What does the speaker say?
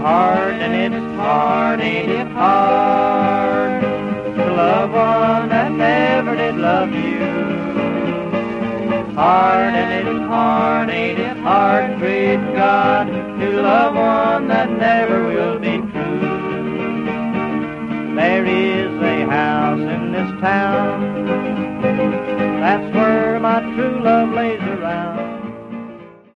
hard, and it's hard, ain't it hard, to love one that never did love you. Hard, and it's hard, ain't it hard, great God, to love one that never will be true. There is a house in this town, that's where my true love lays